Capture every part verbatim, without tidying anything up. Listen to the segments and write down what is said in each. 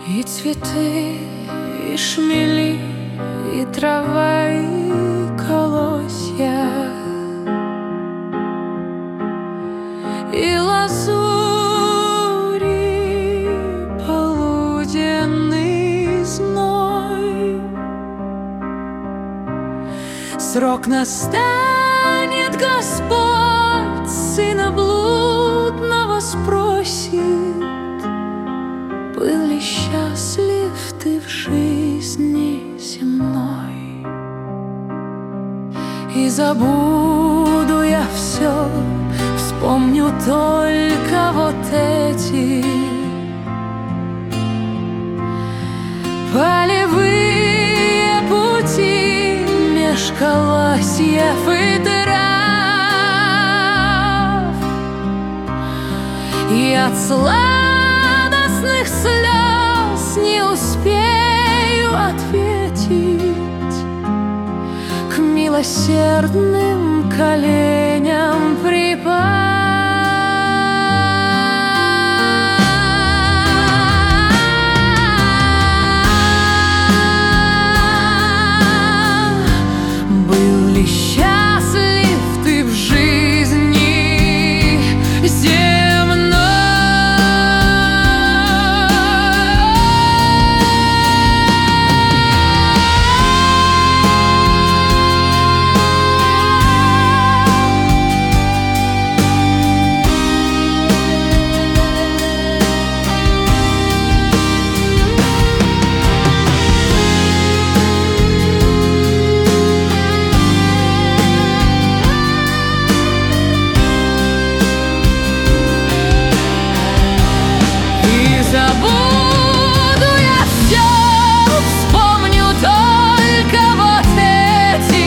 И цветы, и шмели, и трава, и колосья, и лазурь, и полуденный зной. Срок настанет, Господь сына блудного спросит: был ли счастлив ты в жизни земной? И забуду я все, вспомню только вот эти полевые пути меж колосьев и трав. И от сладостных слез не успею ответить к милосердным коленям припасть. Был ли счастлив ты в жизни земной? Забуду я все, вспомню только вот эти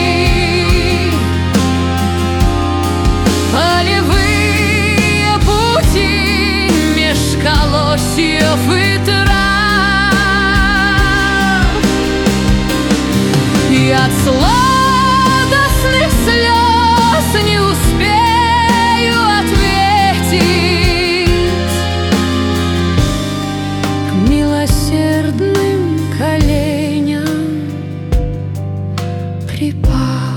полевые пути меж колосьев и трав. И от сладостных слез не успею ответить милосердным коленям припав.